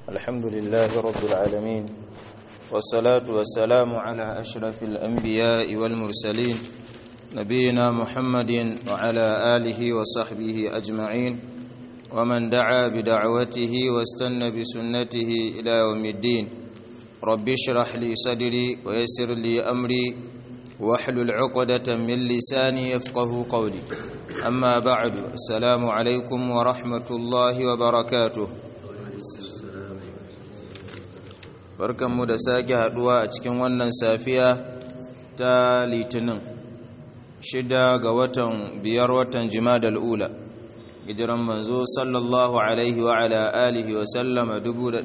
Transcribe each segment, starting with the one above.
الحمد لله رب العالمين والصلاة والسلام على أشرف الأنبياء والمرسلين نبينا محمد وعلى آله وصحبه أجمعين ومن دعا بدعوته واستنى بسنته إلى يوم الدين رب اشرح لي صدري ويسر لي أمري واحلل عقدة من لساني يفقه قولي أما بعد السلام عليكم ورحمة الله وبركاته barkanmu da sake haduwa a cikin wannan safiya ta litinin 6 ga watan 5 watan Jumadal Ula hijiran manzo sallallahu alaihi wa ala alihi wa sallama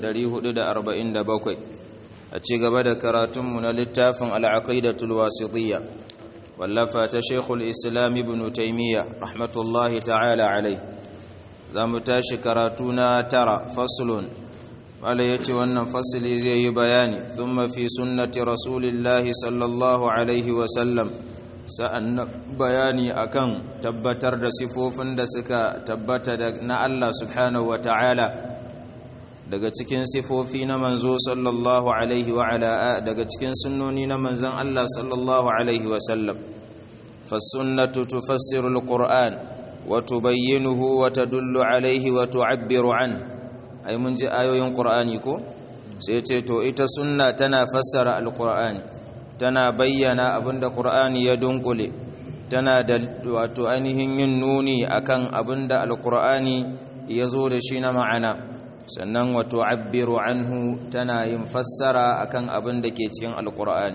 1447 a ci gaba da karatunmu na littafin al-aqidatul wasitiyya wallafa ta Sheikhul Islam Ibn Taymiyyah rahmatullahi ta'ala alaihi zamu tashi karatu na 9 faslun wala yace wannan fasili zai yi bayani thumma fi sunnati rasulillahi sallallahu alaihi wa sallam sa'an bayani akan tabbatar da sifofin da suka tabbata na Allah subhanahu wa ta'ala daga cikin sifofi na manzo sallallahu alaihi wa ala daga cikin sunnoni na manzon Allah sallallahu alaihi wa sallam fas-sunnatu tufassiru al-Qur'an wa tubayyinuhu wa tadullu alaihi wa tu'abbiru anhu ai mun ji ayoyin Qur'ani ko sai ce to ita sunna tana fassara al-Qur'ani tana bayyana abinda Qur'ani ya dunkule tana da wato ainihin yin nuni akan abinda al-Qur'ani ya zo da shi na ma'ana sannan wato abbiru anhu tana yin fassara akan abinda ke cikin al-Qur'ani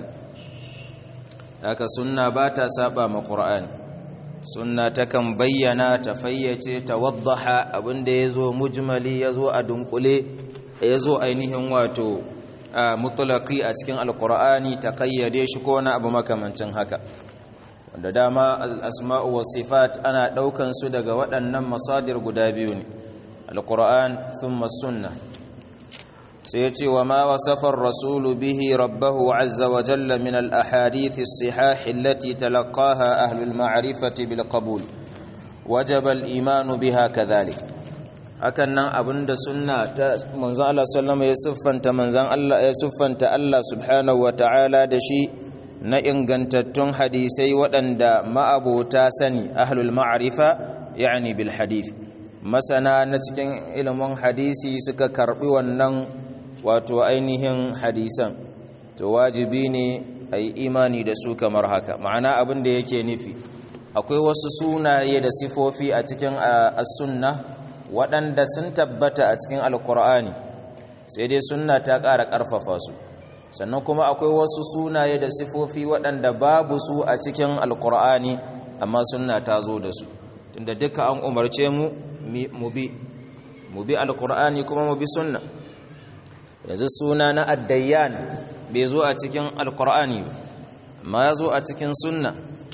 haka sunna ba ta saba ma Qur'ani sunna takan bayyana ta fayyace ta waddaha abinda yazo mujmali yazo a dunkule yazo ainihin wato mutlaqi a cikin alqur'ani ta kayyade shi ko na abu makamancin haka wanda dama al-asma'u was-sifat ana daukan su daga waɗannan masadir guda biyu ne alqur'an thumma sunnah sai yace wa ma wasafa ar-rasul bihi rabbahu azza wa jalla min al-ahadith as-sihah allati talaqaha ahli al-ma'rifati bil qabul wajaba al-iman biha kadhalik hakan nan abinda sunna ta manzon Allah sallallahu alaihi wasallam ya siffanta Allah subhanahu wa ta'ala da shi na ingantattun hadisai waɗanda ma'abota sani ahlul ma'rifa yani bil hadith masana na cikin ilimin hadisi suka karbi wannan wato ainihin hadisan to wajibi ne a yi imani da su kamar haka ma'ana abin da yake nufi akwai wasu sunaye da sifofi a cikin as-sunna waɗanda sun tabbata a cikin alkur'ani sai dai sunna ta ƙara ƙarfafa su sannan kuma akwai wasu sunaye da sifofi waɗanda babu su a cikin alkur'ani amma sunna ta zo da su tunda duka an umarce mu bi alkur'ani kuma mu bi sunna yanzu suna na addayyan bai zo a cikin alkur'ani amma ya zo a cikin sunna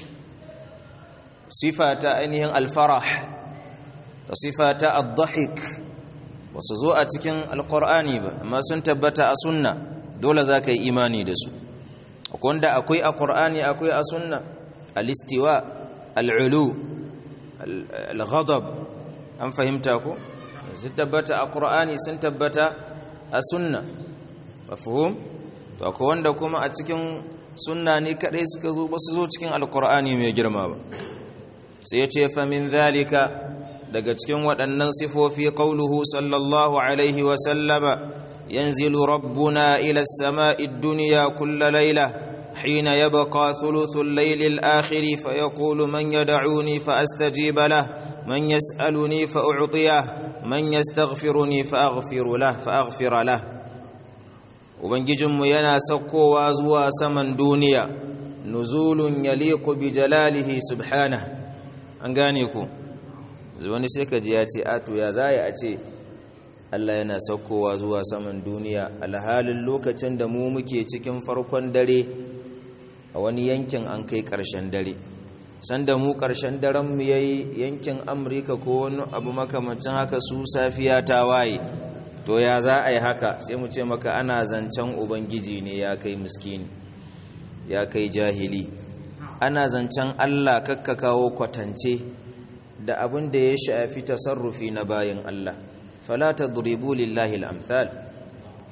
sifa ta ainihin alfarah da sifa ta addahik ba su zo a cikin alkur'ani ba amma sun tabbata a sunna dole za ka yi imani da su wanda akwai a ƙur'ani akwai a sunna alistiwa al'ulu al-ghadab an fahimta ko sun tabbata a ƙur'ani sun tabbata a sunna mafhum to akwai wanda kuma a cikin sunna ne kadai suka zo ba su zo cikin alqur'ani mai girma ba sai ya ce fa min zalika daga cikin waɗannan sifofi qauluhu sallallahu alaihi wa sallama yanzilu rabbuna ila as-sama'i ad-dunya kull layla hina yabqa thuluthu al-layli al-akhir fa yaqulu man yad'uni fa astajiba lahu man yas'aluni fa u'tiyah man yastaghfiruni fa aghfir lahu ubangijinmu yana saukowa zuwa saman duniya nuzulun yaliqu bi jalalihi subhanahu an gane ku wani sai ka ji ya ce ato ya zai a ce Allah yana saukowa zuwa saman duniya alhalin lokacin da mu muke cikin farkon dare a wani yankin an kai ƙarshen dare sanda mu ƙarshen daren mu yayi yankin Amurka ko wani abu makamancin haka su safiya ta waye to ya za a yi haka sai mu ce maka ana zancen ubangiji ne ya kai miskini ya kai jahili ana zancen Allah kakka kawo kwatance da abin da ya shafi tasarrufi na bayin Allah fala tadribu lillahi al-amthal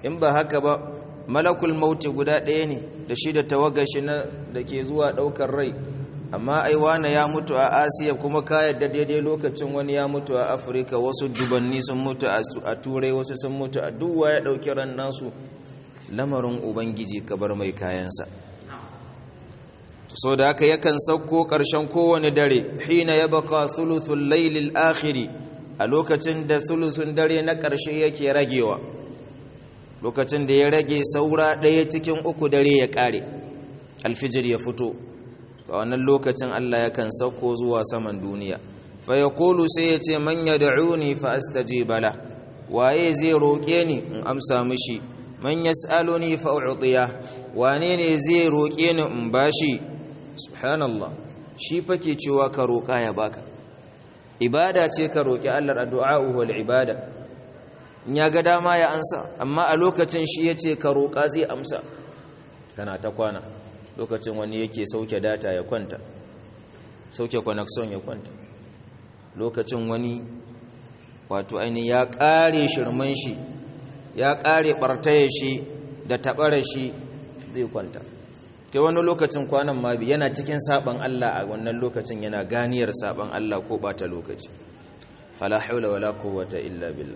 in ba haka ba malakul mauti guda ɗaya ne da shi da tawagashi na da ke zuwa ɗaukar rai, amma aiwana ya mutu a Asiya kuma ka yadda daidai lokacin wani ya mutu a Afirka, wasu dubanni sun mutu a Turai, wasu sun mutu a duwa ya ɗauki ran nasu. Lamarin Ubangiji kabar mai kayansa. So da haka yakan sauko ƙarshen kowane dare, hina ya baka thuluthul lailil akhiri, a lokacin da thuluthun dare na ƙarshe yake ragewa, lokacin da ya rage saura ɗaya cikin uku dare ya ƙare, alfijir ya fito. a wannan lokacin Allah yakan sauko zuwa saman duniya, fa yaqulu sai ya ce man yad'uni fa astajiba la, waye zai roƙe ni in amsa mishi, man yas'aluni fa u'tiya, wane ne zai roƙe ni in bashi. Subhanallah, shi fake cewa ka roƙa ya baka, ibada ce ka roƙi Allah, addu'a wal ibada, in ya ga dama ya ansa, amma a lokacin shi yace ka roƙa zai amsa. Kana ta kwana lokacin wani yake sauke data ya kwanta, sauke connection ya kwanta, lokacin wani wato ainihin ya ƙare shirman shi, ya ƙare ɓartaye shi da taɓara shi, zai kwanta. Ke wani lokacin kwanan ma bi yana cikin saɓan Allah, a wannan lokacin yana ganiyar saɓan Allah ko ɓata lokaci. Fala haula wala quwwata illa billah.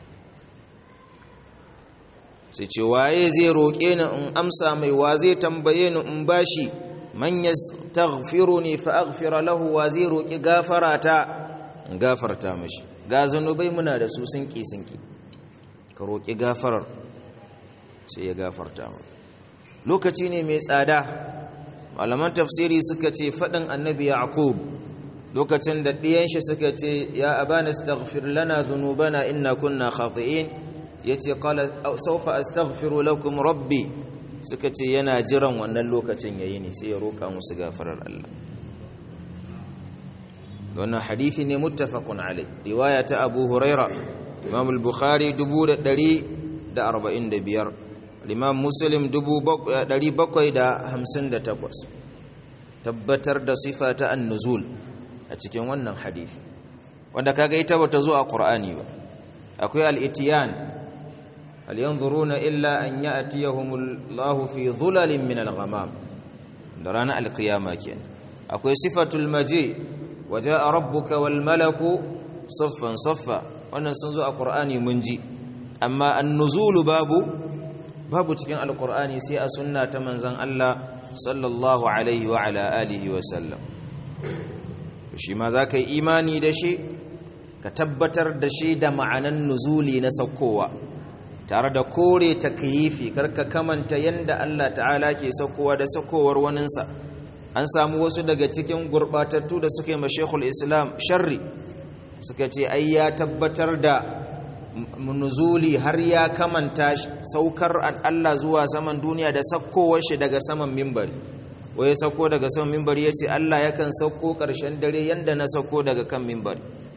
Sai ce waye zai roƙe ni in amsa mai, wa zai tambaye ni in bashi. Man yastaghfiruni fa aghfira lahu, wa zai roƙi gafarata in gafarta mashi. Ga zanubai muna da su sun ki ka roƙi gafarar sai ya gafarta mu. Lokaci ne mai tsada. Malaman tafsiri suka ce faɗin annabi Yaqub lokacin da ɗiyan shi suka ce ya abana astaghfir lana dhunubana inna kunna khati'in, yace qala sawfa astaghfiru lakum rabbi, suka ce yana jiran wannan lokacin yayi ne sai ya roƙa musu gafarar Allah. wannan hadisi ne muttafaqun alai, riwaya ta Abu Huraira, Imam al-Bukhari 745, Imam Muslim 758. tabbatar da sifa ta an-nuzul a cikin wannan hadisi, wanda kaga ita bata zo a Qur'ani ba. Akwai al-itiyan, hal yanzuruna illa an ya'tiyahumullahu fi dhulalin min al-ghamam, da ranar al-qiyama kenan. Akwai sifatul maji, waja'a rabbuka wal malaku saffan saffa, wannan sun zo a Qur'ani mun ji. Amma an-nuzul babu cikin al-Qur'ani sai a sunna ta manzon Allah sallallahu alaihi wa ala alihi wa sallam. Shi ma zaka yi imani da shi, ka tabbatar da shi da ma'anan nuzuli na saukowa, tare da kore takyifi, karka kamanta yanda Allah ta'ala ke saukowa da saukowar waninsa. An samu wasu daga cikin gurbatattu da suka yi ma Sheikhul Islam sharri, suka ce ai ya tabbatar da nuzuli har ya kamanta saukar Allah zuwa saman duniya da saukowar shi daga saman mimbari. Waye sauko daga saman mimbari, yace Allah yakan sauko ƙarshen dare yanda na sauko daga kan mimbari.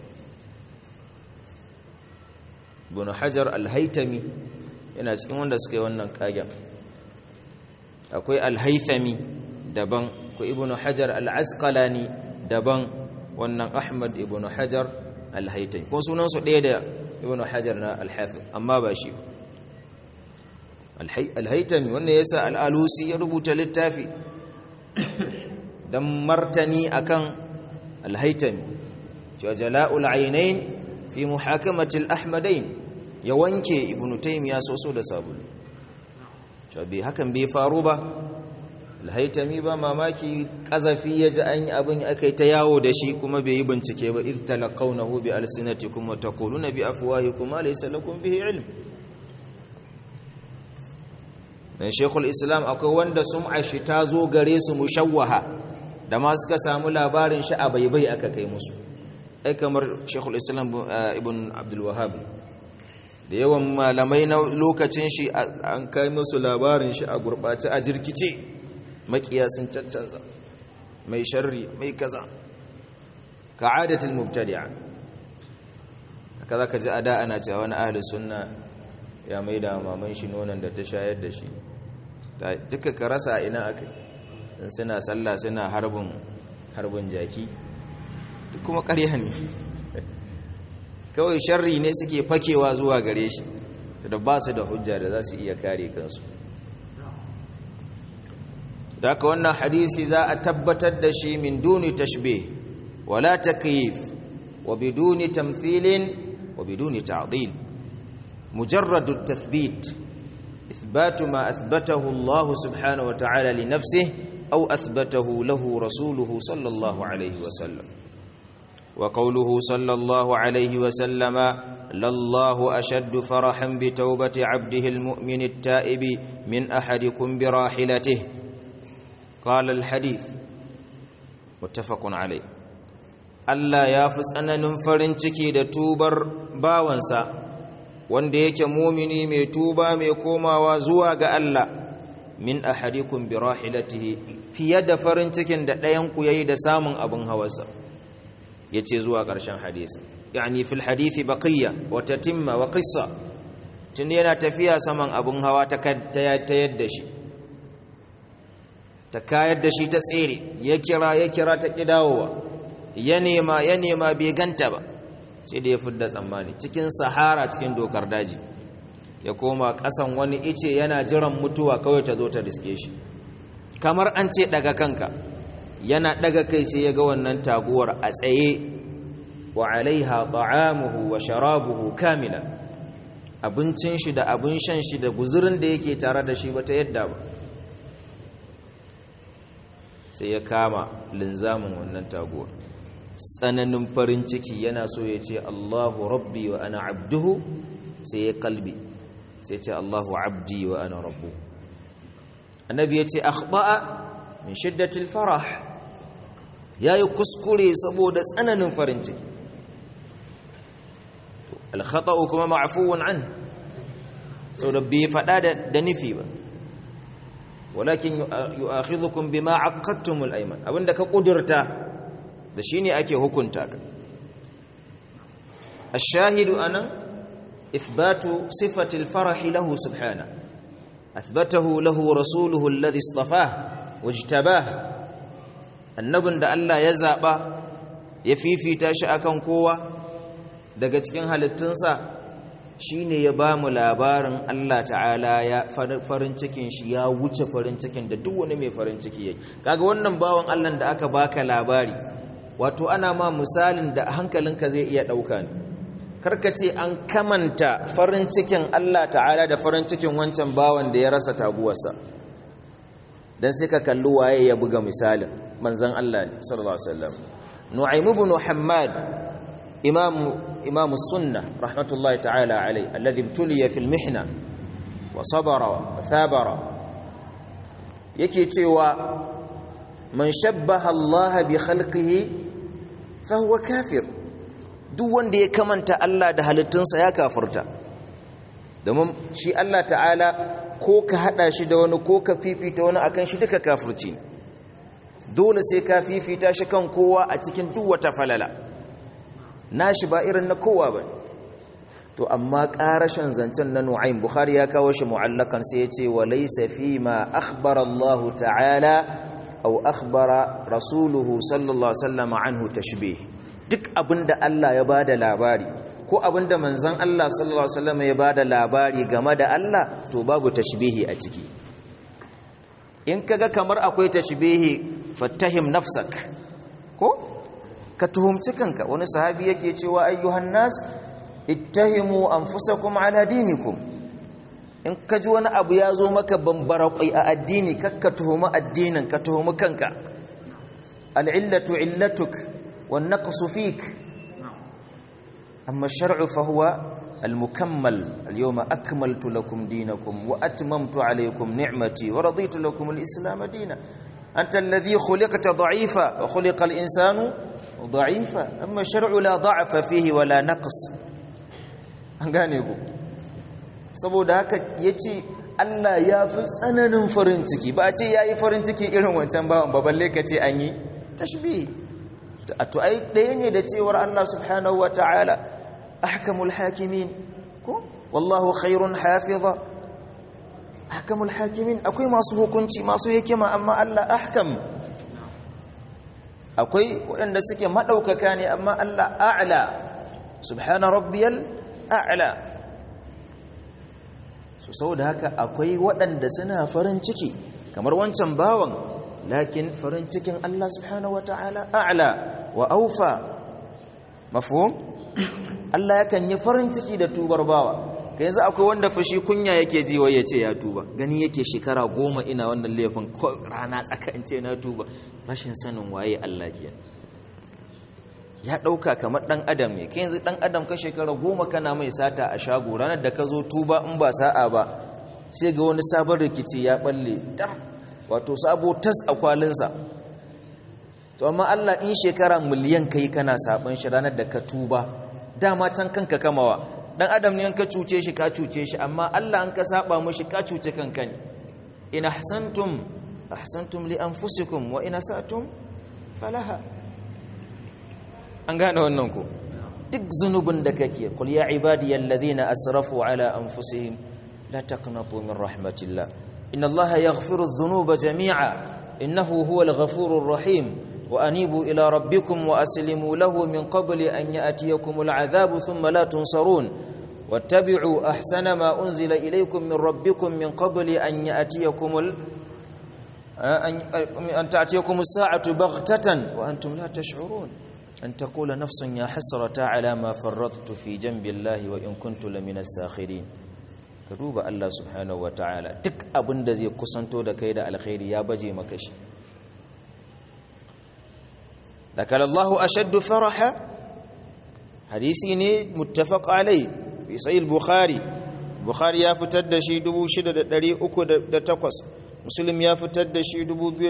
Ibn Hajar al-Haytami yana cikin wanda suka yi wannan kagen. Akwai al-Haythami daban, akwai Ibn Hajar al-Asqalani daban, wannan Ahmad Ibn Hajar al-Haytami, ko sunan su ɗaya da Ibn Hajar na al-Hafiz, amma ba shi. Al-Haytami wannan yasa al-Alusi ya rubuta littafi dan martani akan al-Haytami, Jala'ul Aynain fi muhakamati al-Ahmadain, ya wanke Ibn Taymiyyah soso da sabulu. Bai hakan bai faru ba. Al-Haytami ba mamaki kazafi ya ji an yi abin aka yi ta yawo da shi kuma bai yi bincike ba. idh talaqawnahu bi alsinatikum wa taquluna bi afwahikum ma laysa lakum bihi ilm. Dan Sheikhul Islam akwai wanda sum'a shi ta zo gare su mushawwaha, da ma suka samu labarin shi a baibai aka kai musu. Ai kamar Sheikhul Islam Ibn Abdul Wahhab, da yawan malamai na lokacin shi an kai musu labarin shi a gurbace, a jirkice, makiya sun caccanza, mai sharri mai kaza, ka'adatul mubtadi'a. Haka zaka ji ada ana cewa wani ahli sunna ya maida maman shi nonon da ta shayar da shi. Duka ka rasa ina akai, dan suna sallah suna harbin jaki, kuma ƙarya ne. Kawai sharri ne suke fakewa zuwa gare shi. da ba su da hujja da za su iya kare kansu. da haka wannan hadisi za a tabbatar da shi min duni tashbih wala takyif wa biduni tamthilin wa biduni ta'dil mujarrad at-tathbit ithbatu ma athbatahu Allah subhanahu wa ta'ala li nafsihi aw athbatahu lahu rasuluhu sallallahu alayhi wa sallam wa qawluhu sallallahu alayhi wa sallama لله أشد فرحا بتوبة عبده المؤمن التائب من أحدكم براحلته قال الحديث متفق عليه Allah ya fi tsananin farin ciki da tubar bawansa wanda yake mumini mai tuba mai komawa zuwa ga Allah min ahadikum bi rahilatihi fiye da farin cikin da ɗayan ku yayi da samun abin hawarsa yace zuwa ƙarshen hadisi yani fil hadisi baqiya wa tatimma wa qissa tun yana tafiya saman abin hawa ta yadda shi ta kayar da shi ta tsere ya kira ta kidawowa ya nema bai ganta ba sai da ya fidda tsammani cikin sahara cikin dokar daji ya koma kasan wani ice yana jiran mutuwa kawai ta zo ta riske shi kamar an ce daga kanka yana daga kai sai ya ga wannan taguwar a tsaye wa alaiha ta'amuhu wa sharabuhu kamila abincin shi da abin shan shi da guzurin da yake tare da shi bata yadda ba sai ya kama linzamin wannan taguwar tsananin farin ciki yana so ya ce Allahu rabbi wa ana abduhu sai ya kalbi sai ce Allahu abdi wa ana rabbu annabi ya ce akhta'a min shiddatil farah yayi kuskure saboda tsananin farin ciki al-khata'u kuma ma'fuun an sau da bai fada da nufi ba walakin yu'akhidhukum bima aqadtumul ayman abinda ka kudurta da shine ake hukunta ka ash-shahidu ana ithbatu sifati al-farah lahu subhanahu athbatahu lahu rasuluhu alladhi istafah wajtabah annabin da Allah ya zaba ya fifita shi akan kowa daga cikin halittunsa shine ya ba mu labarin Allah ta'ala ya farin cikin shi ya wuce farin cikin da duk wani mai farin ciki yake kaga wannan bawan Allah da aka baka labari wato ana ma misalin da hankalinka zai iya dauka ne karkace an kamanta farin cikin Allah ta'ala da farin cikin wancan bawan da ya rasa taguwarsa dan sai ka kalli waye ya buga misalin manzon Allah ne sallallahu alaihi wasallam Nu'aym ibn Hammad إمام السنة رحمة الله تعالى عليه الذي ابتلي في المحنة وصبر وثابر يكيتوا من شبه الله بخلقه فهو كافر duk wanda ya kamanta Allah da halittunsa ya kafirta domin shi Allah ta'ala ko ka hada shi da wani ko ka fifita wani akan shi duka kafirci dole sai ka fifita shi kan kowa a cikin duk wata falala nashi ba irin na kowa ba to amma ƙarashin zancen na Nu'aym Bukhari ya kawo shi mu'allakan sai ya ce wa laysa fi ma akhbara Allah ta'ala aw akhbara rasuluhu sallallahu alaihi wasallam anhu tashbih duk abinda Allah ya bada labari ko abinda manzon Allah sallallahu alaihi wasallam ya bada labari game da Allah to babu tashbihi a ciki in kaga kamar akwai tashbihi fattahim nafsak ko ka tuhumci kanka wani sahabi yake cewa ayyuhan nas ittahimu anfusakum ala dinikum in ka ji wani abu ya zo maka bambara kwai a addini kakka tuhumi addinin ka tuhumi kanka al'illatu illatuk wan naqsu fik amma shar'u fa huwa al-mukammal al-yawma akmaltu lakum dinakum wa atmamtu alaykum ni'mati wa raditu lakum al-islam dinan anta alladhi khuliqta da'ifa wa khuliqa al-insanu ضعيفة أما الشرع لا ضعف فيه ولا نقص an gane ku saboda haka yace Allah ya fi tsananin farin ciki ba a ce yayi farin ciki irin wancan bawan ba balle kace an yi tashbih to ai daya ne da cewar Allah subhanahu wataala ahkamul hakimin ko wallahu khairun hafiza ahkamul hakimin akwai masu hukunci masu hikima amma Allah ahkam akwai waɗanda suke maɗaukaka ne amma Allah a'la subhana rabbiyal a'la so saboda haka akwai waɗanda suna farin ciki kamar wancan bawan, lakin farin cikin Allah subhanahu wataala a'la wa awfa. mafhum? Allah yakan yi farin ciki da tubar bawa. yanzu akwai wanda fashi kunya yake ji wai yace ya tuba, gani yake shekara 10 ina wannan laifin ko rana tsaka in ce na tuba. Rashin sanin waye Allah ke. Ya dauka kamar dan adam ne. Kai yanzu dan adam ka shekara 10 kana mai sata a shago, ranar da ka zo tuba in ba sa'a ba sai ga wani sabon rikici ya balle dam, wato sabo tas a kwalinsa. To amma Allah in shekara miliyan kai kana saban shi, ranar da ka tuba dama can kanka kamawa. Dan adam ne in ka cuce shi ka cuce shi, amma Allah an ka saba mushi ka cuce kanka ne. In ahsantum li anfusikum wa in asatum falaha. An gane wannan ko? Duk zunubin da kake, qul ya ibadiyal ladhina asrafu ala anfusihim la taqnatu min rahmatillah inna Allaha yaghfiru adh-dhunuba jami'a innahu huwal ghafurur rahim wa anibu ila rabbikum wa aslimu lahu min qabli an ya'tiyakumul 'adhabu thumma la tunsarun wattabi'u ahsana ma unzila ilaykum min rabbikum min qabli an ya'tiyakumul an ta'tiyakumus sa'atu baghtatan wa antum la tash'urun an taqula nafsun ya hasrata 'ala ma farrattu fi janbi Allahi wa in kuntu laminas sakhirin. Ka duba Allah subhanahu wa ta'ala, duk abin da zai kusanto da kai da alkhairi ya baje maka shi. Lakalallahu ashaddu faraha, hadisi ne muttafaq alai fi sahih al-Bukhari. Bukhari ya fitar da shi 6308, Muslim ya fitar da shi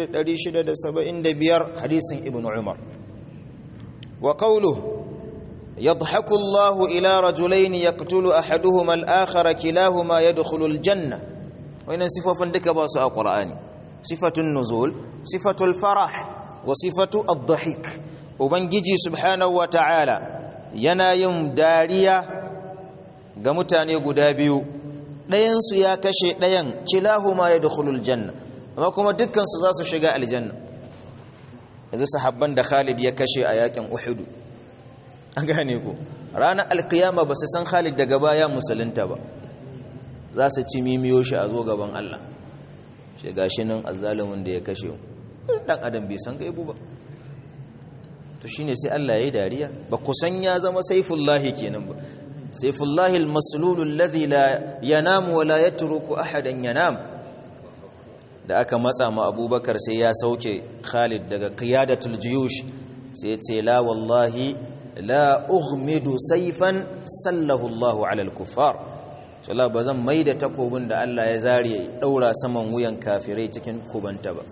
2675, hadisin Ibn Umar. Wa qawluhu يضحك الله إلى رجلين يقتل أحدهما الآخر كلاهما يدخل الجنة. وإن صفة فندك باسو القرآن، صفة النزول، صفة الفرح، وصفة الضحك. وبنجي سبحانه وتعالى ينايم داريا غمتاني غدابيو دين سو يا كشي دين كلاهما يدخل الجنة. amma kuma dukkan su za su shiga aljanna. yanzu sahabban da Khalid ya kashe a yakin Uhud, an gane ku, ranar alkiyama ba su san Khalid daga baya musulunta ba, za su ci mimiyo shi a zo gaban Allah, shi gashi nan azzalimin da ya kashe mu. Dan adam bai san gaibu ba, to shine sai Allah yayi dariya. Ba ku san ya zama saifullahi kenan ba, saifullahi almaslul alladhi la yanamu wa la yatruku ahadan yanam. Da aka matsa ma Abubakar sai ya sauke Khalid daga qiyadatul juyush, sai ya ce la wallahi la ughmidu sayfan sallahu Allahu ala al-kuffar. Allah ba zan maida takobin da Allah ya zare daura saman wuyan kafirai cikin kubanta ba.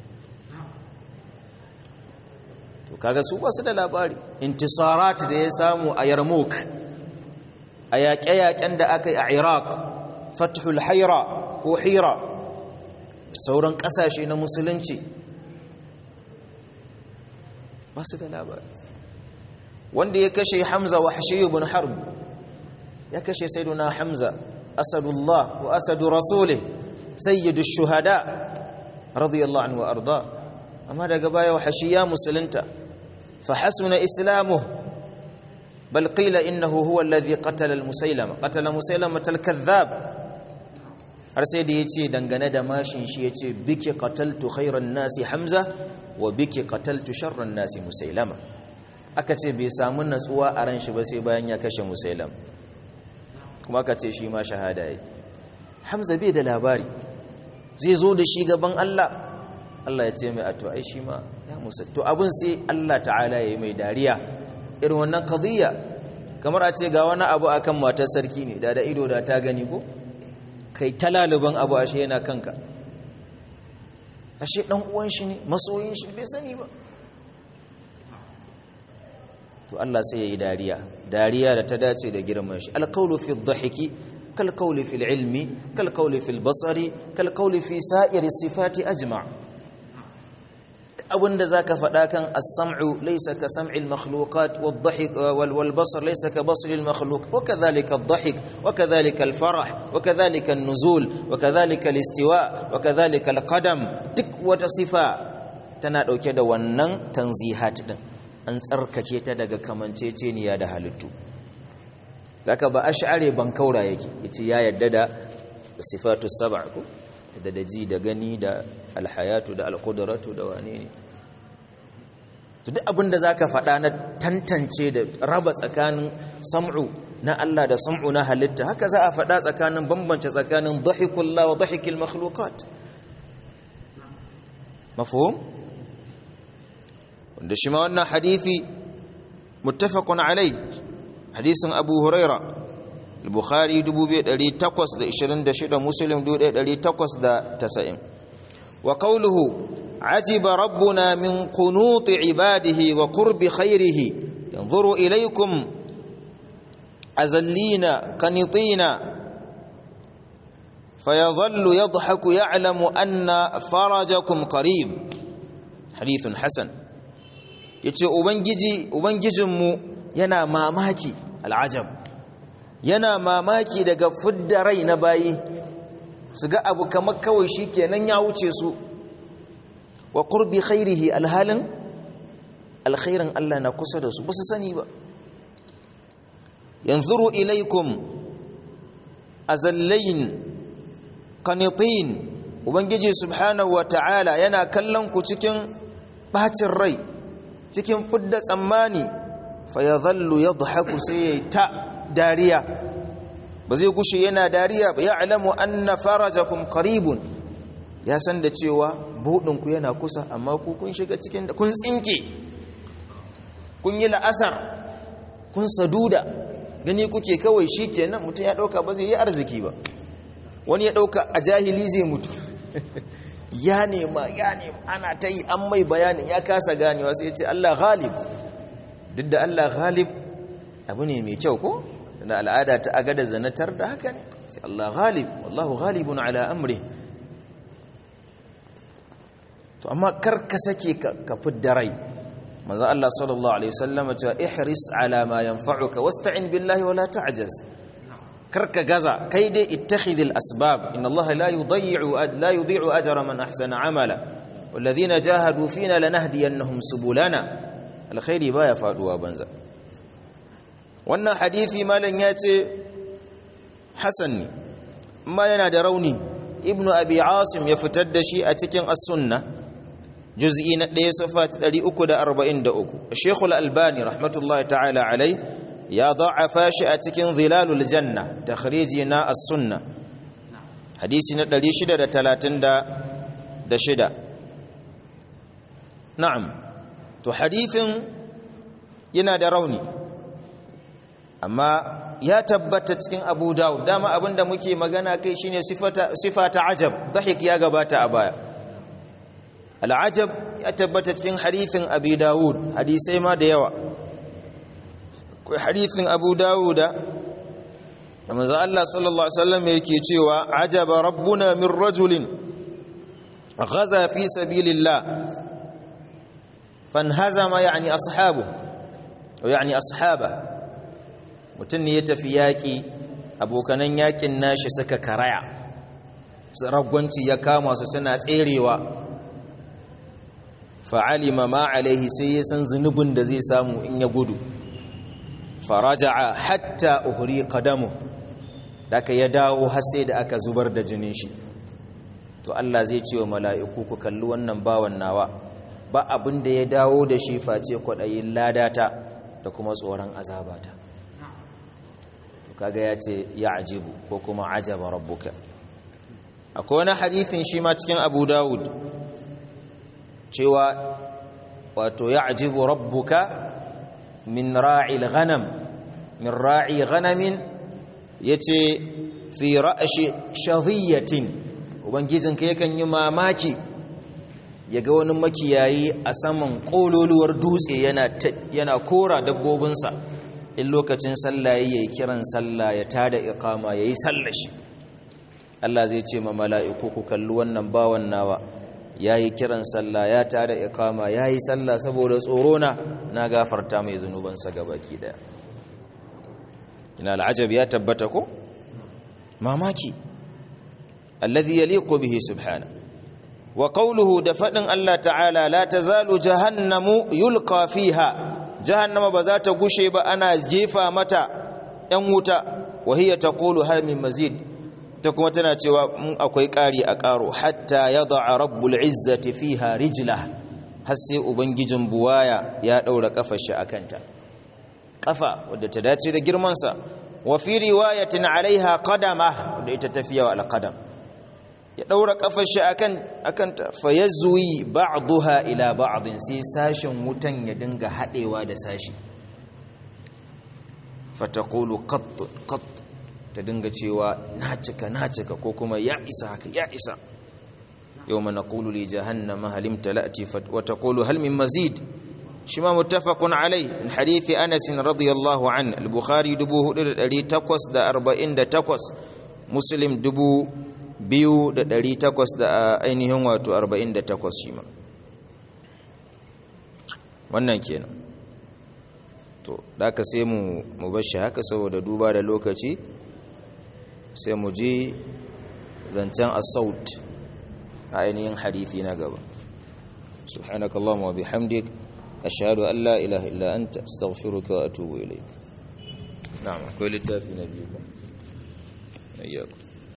To kaga su basu da labari intisarat da ya samu a Yarmouk, a yaƙe-yaƙen da aka yi a Iraq, Fathul Hayra ko Hira, sauran ƙasashe na musulunci, basu da labari. Wanda ya kashe Hamza wa Wahshi ibn Harb, ya kashe Sayyiduna Hamza asadullah wa asadu rasulih sayyidush shuhada radiyallahu anhu wa arda. Amma daga baya Wahshi ya musulunta, fa hasuna islamuhu, bal qila innahu huwa alladhi qatala Musailama al-kadhdhab. har sai da yace dangane da mashin shi yace biki qataltu khairan nasi Hamza wa biki qataltu sharran nasi Musailama. Aka ce bai samu natsuwa a ran shi ba sai bayan ya kashe Musailam, kuma aka ce shi ma shahada yake. Hamza bai da labari, zai zo da shi gaban Allah, Allah ya ce mai ato ai shi ma ya musa. To abin sai Allah ta'ala ya yi mai dariya. Irin wannan qadiyya kamar a ce ga wani abu akan matar sarki ne, da ido da ta gani ko kai talaluban abu ashe yana kanka, ashe dan uwan shi ne, masoyin shi, bai sani ba. To Allah sai yayi dariya da ta dace da girman shi. Alqawlu fi adh-dhahiki kal qawli fi al-ilmi kal qawli fi al-basari kal qawli fi sa'iri sifati ajma'. Abunda zaka faɗa kan as-sam'u laysa ka sam'i al-makhluqat wad-dhahik wal-basar laysa ka basri al-makhluq wa kadhalika ad-dhahik wa kadhalika al-farah wa kadhalika an-nuzul wa kadhalika al-istiwa wa kadhalika al-qadam. Duk wata sifa tana dauke da wannan tanzihat din, an tsarkake ta daga kamanceceniya da halittu. Zaka ba ash'ari ban kaura yake yace ya yadda da sifatu sab'a ko da ji da gani da alhayatu da alqudratu da wane ne to duk abinda zaka faɗa na tantance da raba tsakanin sam'u na Allah da sam'u na halitta haka za a faɗa tsakanin bambance tsakanin dhahikullah wa dhahikil makhluqat mafhum wanda shi ma wannan hadisi muttafaqun alai hadisin Abu Huraira al-Bukhari 2826 Muslim 1890 wa qawluhu عجب ربنا من قنوط عباده وقرب خيره ينظر إليكم أزلين قنطين فيظل يضحك يعلم أن فرجكم قريب حديث حسن yace ubangijinmu yana mamaki al'ajab yana mamaki daga fidda rai na bayi su ga abu kamar kawai shikenan ya wuce su wa qurbi khairihi alhalin alkhairin Allah na kusa da su ba su sani ba yanzuru ilaikum azallain qanitin ubangiji subhanahu wataala yana kallon ku cikin bacin rai cikin fidda tsammani fa yadhallu yadhaku sai ta dariya ba zai gushe yana dariya ba ya'lamu anna farajakum qaribun ya san da cewa buɗinku yana kusa amma ku kun shiga cikin da kun tsinke kun yi la'asar kun saduda gani kuke kawai shi kenan mutum ya ɗauka ba zai yi arziki ba wani ya ɗauka a jahili zai mutu ya nema ana ta yi an mai bayanin ya kasa ganewa sai ya ce Allah ghalib duk da Allah ghalib abu ne mai kyau ko da al'ada ta agada zanatar da haka ne sai Allah ghalib wallahu ghalibun ala amri to amma kar ka sake ka fidda rai manzo Allah sallallahu alaihi wasallam ya ce ihris ala ma yanfa'uka wasta'in billahi wala ta'jaz kar ka gaza kai dai ittakhidhil asbab inna Allah la yudhi'u ajra man ahsana amala walladhina jahadu fina lanahdiyannahum subulana alkhairi baya faduwa banza wannan hadisi malan ya ce hasan ne amma yana da rauni ibnu abi asim ya fitar da shi a cikin as-sunnah juz'i na 1 safa 343 Sheikh al-Albani rahmatullahi ta'ala alai ya da'afa shi a cikin zilalul janna takhriji na as-sunnah hadisi na 636 na'am to hadithin yana da rauni amma ya tabbata cikin Abu Dawud dama abinda muke magana kai shine sifata ajab dhahik ya gabata a baya al'ajab ya tabbata cikin hadithin Abi Dawud hadisai ma da yawa kai hadithin Abu Dawud da manzo Allah sallallahu alaihi wasallam yake cewa ajaba rabbuna min rajulin ghaza fi sabilillah fanhazama yani ashabu yani ashaba mutun ne ya tafi yaki abokanan yakin nashi suka karaya ragwanci ya kama su suna tserewa fa'alima ma alaihi sai ya san zunubin da zai samu in ya gudu faraja'a hatta uhri qadamu daka ya dawo har sai da aka zubar da jinin shi to Allah zai ce wa mala'iku ku kalli wannan bawan nawa ba abin da ya dawo da shi face kwadayin ladata da kuma tsoron azabata to kaga ya ce ya ajibu ko kuma ajaba rabbuka akwai wani hadithin shi ma cikin Abu Dawud cewa wato ya ajibu rabbuka min ra'il ghanam min ra'i ghanamin yace fi ra'shi shadhiyatin ubangijinka yakan yi mamaki yaga wani makiyayi a saman kololuwar dutse yana kora dabbobinsa in lokacin sallah yayi kiran sallah ya tada iqama yayi sallar shi Allah zai ce ma mala'iku ku kalli wannan bawan nawa yayi kiran sallah ya tada iqama yayi sallah saboda tsoro na gafarta mai zanubansa gabaki daya ina al'ajab ya tabbata ko mamaki alladhi yaliqu bihi subhana wa qawluhu da fadin Allah ta'ala la tazalu jahannamu yulqa fiha jahannama ba za ta gushe ba ana jefa mata yan wuta wa hiya taqulu hal min mazid ta kuma tana cewa in akwai ƙari a ƙaro hatta yad'a rabbul izzati fiha rijlah har sai ubangijin buwaya ya daura kafar shi akanta kafa wadda ta dace da girman sa wa fi riwayatin alaiha qadama wadda ita tafiya wa alqadam ya daura kafar shi akanta fayazwi ba'daha ila ba'din sai sashin wutan ya dinga hadewa da sashi fataqulu qat ta dinga cewa na cika ko kuma ya isa haka ya isa yawma naqulu li jahannama hal imtala'ti wa taqulu hal min mazid shima muttafaqun alayh min hadith Anas radiyallahu an al-Bukhari 4848 Muslim 2800 da ainihin wato 48 shima wannan kenan to da ka sai mu bashi haka saboda duba da lokaci sai mu ji zancen as-saut a ainihin hadithi na gaba subhanakallahumma wa bihamdik ashhadu an la ilaha illa anta astaghfiruka wa atubu ilaik na'am akwai littafi na biyu ayyakum